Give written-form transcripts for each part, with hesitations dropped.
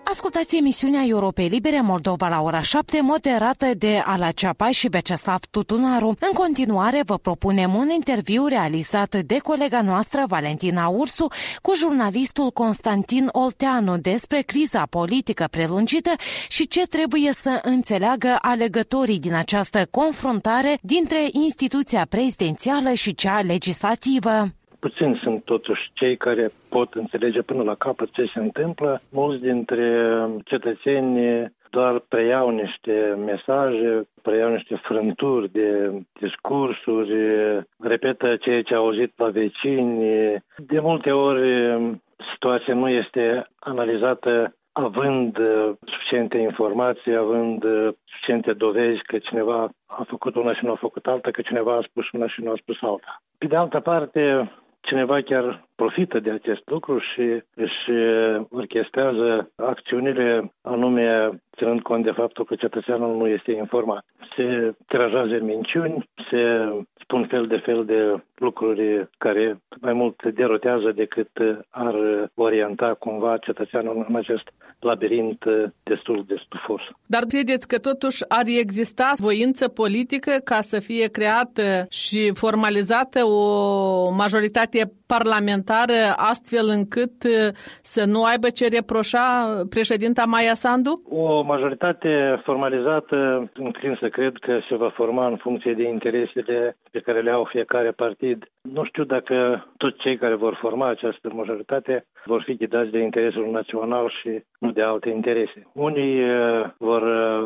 Ascultați emisiunea Europei Libere Moldova la ora 7, moderată de Ala Ceapai și Veceslav Tutunaru. În continuare vă propunem un interviu realizat de colega noastră Valentina Ursu cu jurnalistul Constantin Olteanu despre criza politică prelungită și ce trebuie să înțeleagă alegătorii din această confruntare dintre instituția prezidențială și cea legislativă. Puțini sunt totuși cei care pot înțelege până la capăt ce se întâmplă. Mulți dintre cetățeni doar preiau niște mesaje, preiau niște frânturi de discursuri, repetă ceea ce au auzit la vecini. De multe ori situația nu este analizată având suficiente informații, având suficiente dovezi că cineva a făcut una și nu a făcut alta, că cineva a spus una și nu a spus alta. Pe de altă parte, cineva chiar profită de acest lucru și își orchestrează acțiunile, anume ținând cont de faptul că cetățeanul nu este informat. Se tirajează minciuni, se spun fel de lucruri care mai mult derotează decât ar orienta cumva cetățeanul în acest labirint destul de stufos. Dar credeți că totuși ar exista voință politică ca să fie creată și formalizată o majoritate parlamentară astfel încât să nu aibă ce reproșa președinta Maia Sandu? O majoritate formalizată, înclin să cred că se va forma în funcție de interesele pe care le au fiecare partid. Nu știu dacă toți cei care vor forma această majoritate vor fi ghidați de interesul național și nu de alte interese. Unii vor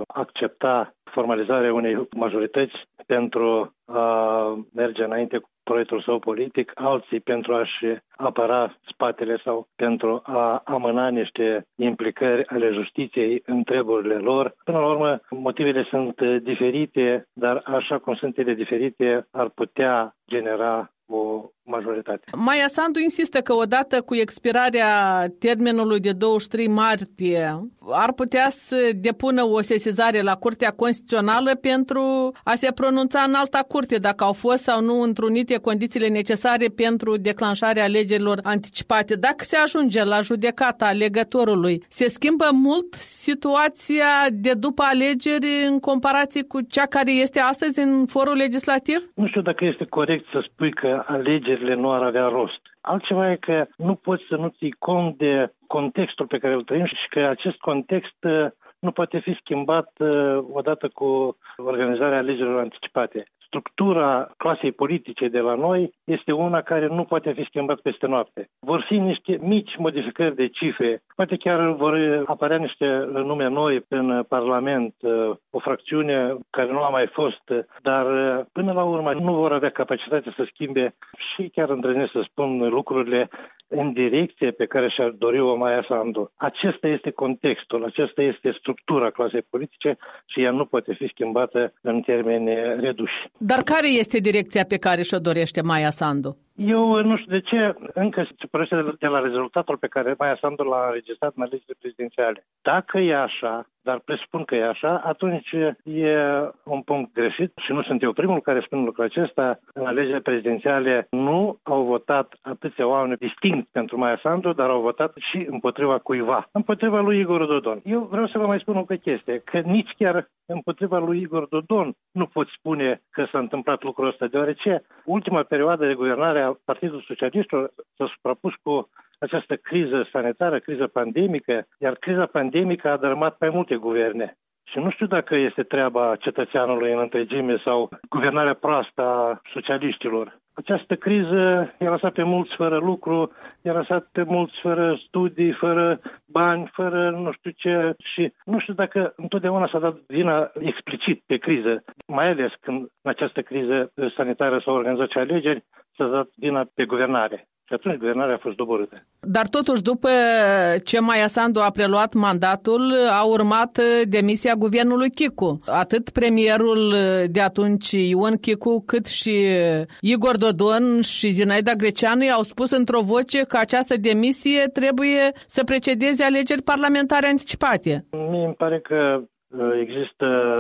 accepta formalizarea unei majorități pentru a merge înainte cu proiectul său politic, alții pentru a-și apăra spatele sau pentru a amâna niște implicări ale justiției în treburile lor. Până la urmă, motivele sunt diferite, dar așa cum sunt ele diferite, ar putea genera o majoritate. Maia Sandu insistă că odată cu expirarea termenului de 23 martie ar putea să depună o sesizare la Curtea Constituțională pentru a se pronunța în alta curte dacă au fost sau nu întrunite condițiile necesare pentru declanșarea alegerilor anticipate. Dacă se ajunge la judecata alegătorului, se schimbă mult situația de după alegeri în comparație cu cea care este astăzi în forul legislativ? Nu știu dacă este corect să spui că alegerile nu ar avea rost. Altceva e că nu poți să nu ții cont de contextul pe care îl trăim și că acest context nu poate fi schimbat odată cu organizarea alegerilor anticipate. Structura clasei politice de la noi este una care nu poate fi schimbat peste noapte. Vor fi niște mici modificări de cifre, poate chiar vor apărea niște nume noi în Parlament, o fracțiune care nu a mai fost, dar până la urmă nu vor avea capacitate să schimbe și chiar îndrăznesc să spun lucrurile în direcție pe care și-ar dori-o Maia Sandu. Acesta este contextul, acesta este structura clasei politice și ea nu poate fi schimbată în termeni reduși. Dar care este direcția pe care și-o dorește Maia Sandu? Eu nu știu de ce încă se pornește de la rezultatul pe care Maia Sandu l-a înregistrat în alegerile prezidențiale. Dacă e așa, dar presupun că e așa, atunci e un punct greșit și nu sunt eu primul care spun lucrul acesta. În alegerile prezidențiale nu au votat atâția oameni distinct pentru Maia Sandu, dar au votat și împotriva cuiva, împotriva lui Igor Dodon. Eu vreau să vă mai spun o chestie, că nici chiar împotriva lui Igor Dodon nu pot spune că s-a întâmplat lucrul ăsta, deoarece ultima perioadă de guvernare a Partidului Socialistilor s-a suprapus cu această criză sanitară, criză pandemică, iar criza pandemică a dărâmat mai multe guverne. Și nu știu dacă este treaba cetățeanului în întregime sau guvernarea proastă a socialiștilor. Această criză i-a lăsat pe mulți fără lucru, i-a lăsat pe mulți fără studii, fără bani, fără nu știu ce. Și nu știu dacă întotdeauna s-a dat vina explicit pe criză, mai ales când în această criză sanitară s-au organizat și alegeri, s-a dat vina pe guvernare. Și atunci guvernarea a fost doborâtă. Dar totuși, după ce Maia Sandu a preluat mandatul, a urmat demisia guvernului Chicu. Atât premierul de atunci, Ion Chicu, cât și Igor Dodon și Zinaida Greceanu au spus într-o voce că această demisie trebuie să precedeze alegeri parlamentare anticipate. Mie îmi pare că există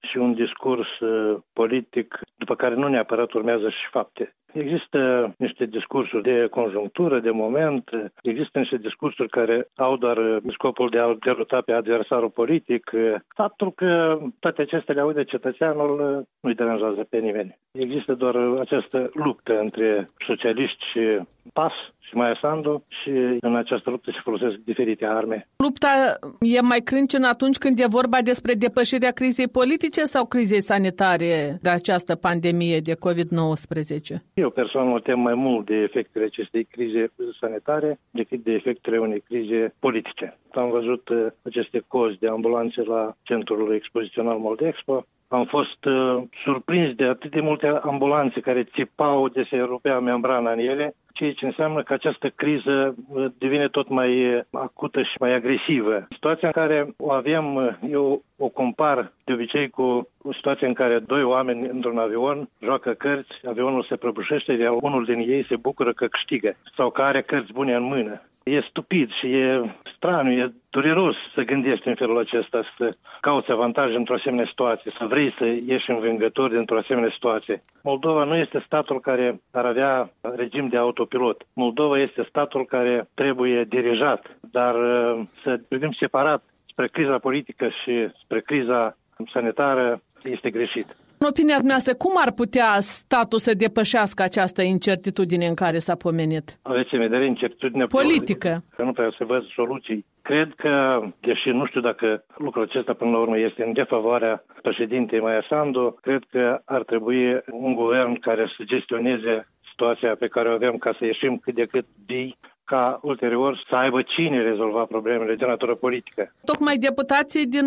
și un discurs politic după care nu neapărat urmează și fapte. Există niște discursuri de conjunctură, de moment, există niște discursuri care au doar scopul de a deruta pe adversarul politic. Faptul că toate acestea le aude cetățeanul nu-i deranjează pe nimeni. Există doar această luptă între socialiști și PAS și Maia Sandu și în această luptă se folosesc diferite arme. Lupta e mai crâncenă atunci când e vorba despre depășirea crizei politice sau crizei sanitare de această pandemie de COVID-19? Eu personal mă tem mai mult de efectele acestei crize sanitare decât de efectele unei crize politice. Am văzut aceste cozi de ambulanțe la Centrul Expozițional Moldexpo. Am fost surprins de atât de multe ambulanțe care țipau de se rupea membrana în ele, ceea ce înseamnă că această criză devine tot mai acută și mai agresivă. Situația în care o avem, eu o compar de obicei cu o situație în care doi oameni într-un avion joacă cărți, avionul se prăbușește, iar unul din ei se bucură că câștigă sau că are cărți bune în mână. E stupid și e straniu, e dureros să gândești în felul acesta, să cauți avantaje într-o asemenea situație, să vrei să ieși învingător dintr-o asemenea situație. Moldova nu este statul care ar avea regim de autopilot. Moldova este statul care trebuie dirijat, dar să privim separat spre criza politică și spre criza sanitară este greșit. În opinia dumneavoastră, cum ar putea statul să depășească această incertitudine în care s-a pomenit? Aveți în vedere incertitudinea politică. Nu prea se văd soluții. Cred că, deși nu știu dacă lucrul acesta până la urmă este în defavoarea președintei Maia Sandu, cred că ar trebui un guvern care să gestioneze situația pe care o avem ca să ieșim cât de cât vii, ca ulterior să aibă cine rezolva problemele de natură politică. Tocmai deputații din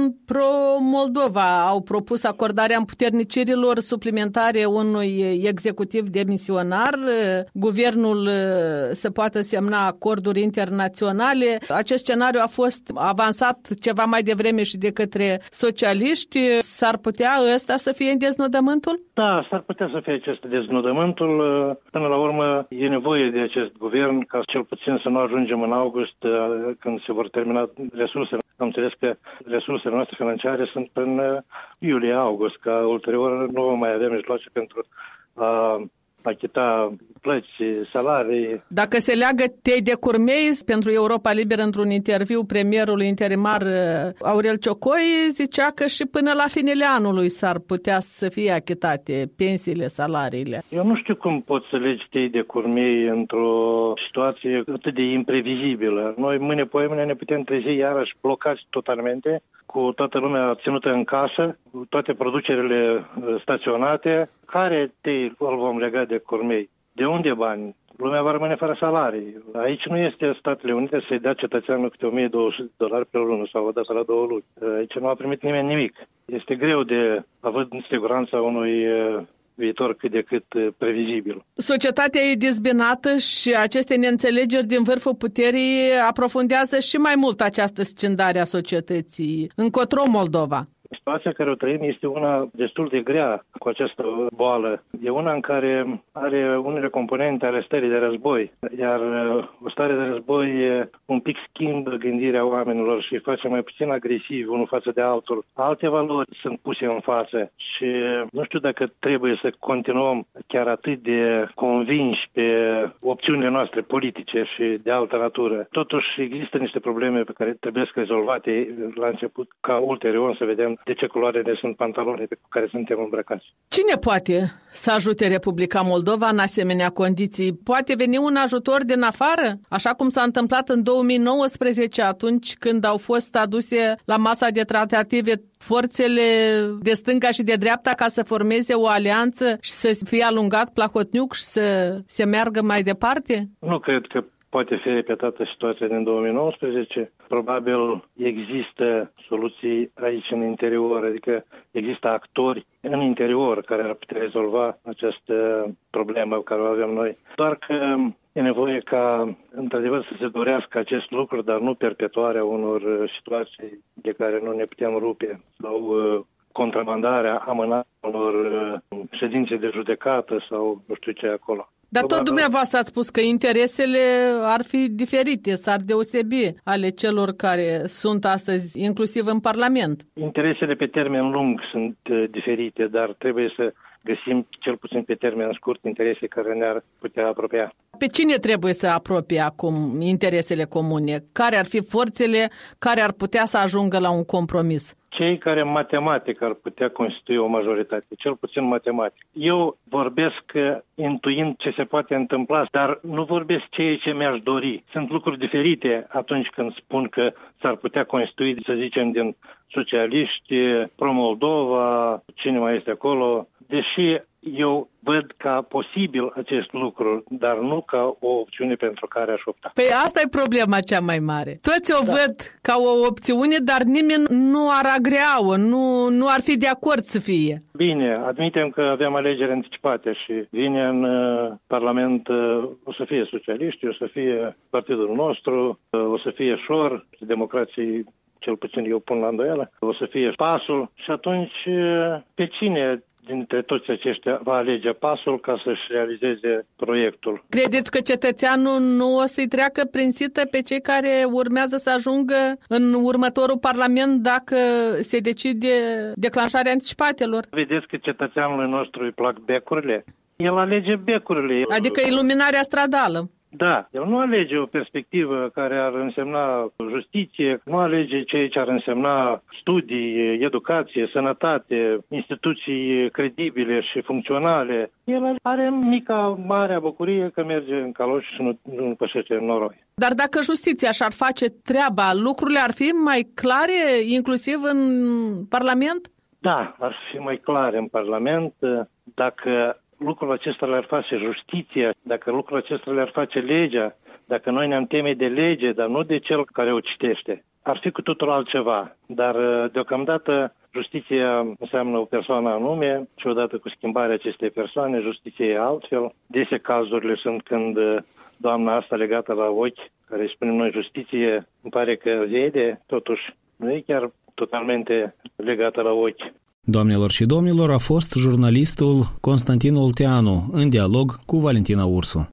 Pro-Moldova au propus acordarea împuternicirilor suplimentare unui executiv demisionar, guvernul să poată semna acorduri internaționale. Acest scenariu a fost avansat ceva mai devreme și de către socialiști. S-ar putea ăsta să fie deznodământul? Da, s-ar putea să fie acest deznodământul. Până la urmă e nevoie de acest guvern ca cel puțin să nu ajungem în august când se vor termina resursele. Am înțeles că resursele noastre financiare sunt în iulie-august, ca ulterior nu vom mai avea mijloace pentru a achita plăți, salarii. Dacă se leagă tei de curmei, pentru Europa Liberă, într-un interviu, premierul interimar Aurel Ciocoi zicea că și până la finele anului s-ar putea să fie achitate pensiile, salariile. Eu nu știu cum poți să legi tei de curmei într-o situație atât de imprevizibilă. Noi mâine ne putem trezi iarăși blocați totalmente, cu toată lumea ținută în casă, cu toate producerile staționate. Care tei îl vom lega de curmei? De unde bani? Lumea va rămâne fără salarii. Aici nu este Statele Unite să-i dea cetățeanul câte $1.200 pe lună sau o dată la 2 luni. Aici nu a primit nimeni nimic. Este greu de avut siguranța unui viitor cât de cât previzibil. Societatea e dezbinată și aceste neînțelegeri din vârful puterii aprofundează și mai mult această scindare a societății. Încotro Moldova. Situația care o trăim este una destul de grea cu această boală. E una în care are unele componente ale stării de război, iar o stare de război un pic schimbă gândirea oamenilor și îi face mai puțin agresivi unul față de altul. Alte valori sunt puse în față și nu știu dacă trebuie să continuăm chiar atât de convinși pe opțiunile noastre politice și de altă natură. Totuși există niște probleme pe care trebuie rezolvate la început, ca ulterior să vedem de ce culoare ne sunt pantaloni cu care suntem îmbrăcați. Cine poate să ajute Republica Moldova în asemenea condiții? Poate veni un ajutor din afară? Așa cum s-a întâmplat în 2019, atunci când au fost aduse la masa de tratative forțele de stânga și de dreapta ca să formeze o alianță și să fie alungat Plahotniuc și să se meargă mai departe? Nu cred că poate fi repetată situația din 2019. Probabil există soluții aici în interior, adică există actori în interior care ar putea rezolva această problemă care o avem noi. Doar că e nevoie ca, într-adevăr, să se dorească acest lucru, dar nu perpetuarea unor situații de care nu ne putem rupe sau contrabandarea, amânarea unor ședințe de judecată sau nu știu ce acolo. Dar tot dumneavoastră ați spus că interesele ar fi diferite, s-ar deosebi ale celor care sunt astăzi, inclusiv în Parlament. Interesele pe termen lung sunt diferite, dar trebuie să găsim, cel puțin pe termen scurt, interese care ne-ar putea apropia. Pe cine trebuie să apropie acum interesele comune? Care ar fi forțele care ar putea să ajungă la un compromis? Cei care matematic ar putea constitui o majoritate, cel puțin matematic. Eu vorbesc intuind ce se poate întâmpla, dar nu vorbesc ceea ce mi-aș dori. Sunt lucruri diferite atunci când spun că s-ar putea constitui, să zicem, din socialiști, pro-Moldova, cine mai este acolo, deși eu văd ca posibil acest lucru, dar nu ca o opțiune pentru care aș opta. Păi asta e problema cea mai mare. Toți o văd ca o opțiune, dar nimeni nu ar agrea-o, nu ar fi de acord să fie. Bine, admitem că avem alegeri anticipate și vine în Parlament, o să fie socialiști, o să fie partidul nostru, o să fie Șor, democrații, cel puțin eu pun la îndoială, o să fie PAS-ul și atunci pe cine dintre toți aceștia va alege PAS-ul ca să-și realizeze proiectul? Credeți că cetățeanul nu o să-i treacă prin sită pe cei care urmează să ajungă în următorul Parlament dacă se decide declanșarea anticipatelor? Vedeți că cetățeanului nostru îi plac becurile? El alege becurile. Adică iluminarea stradală. Da, el nu alege o perspectivă care ar însemna justiție, nu alege ceea ce ar însemna studii, educație, sănătate, instituții credibile și funcționale. El are mica, marea bucurie că merge în caloși și nu pășește în noroi. Dar dacă justiția și-ar face treaba, lucrurile ar fi mai clare, inclusiv în Parlament? Da, ar fi mai clare în Parlament dacă lucrul acesta le-ar face justiția, dacă lucrul acesta le-ar face legea, dacă noi ne-am teme de lege, dar nu de cel care o citește. Ar fi cu totul altceva, dar deocamdată justiția înseamnă o persoană anume și odată cu schimbarea acestei persoane, justiția e altfel. Dese cazurile sunt când doamna asta legată la ochi, care îi spunem noi justiție, îmi pare că vede, totuși nu e chiar totalmente legată la ochi. Doamnelor și domnilor, a fost jurnalistul Constantin Olteanu în dialog cu Valentina Ursu.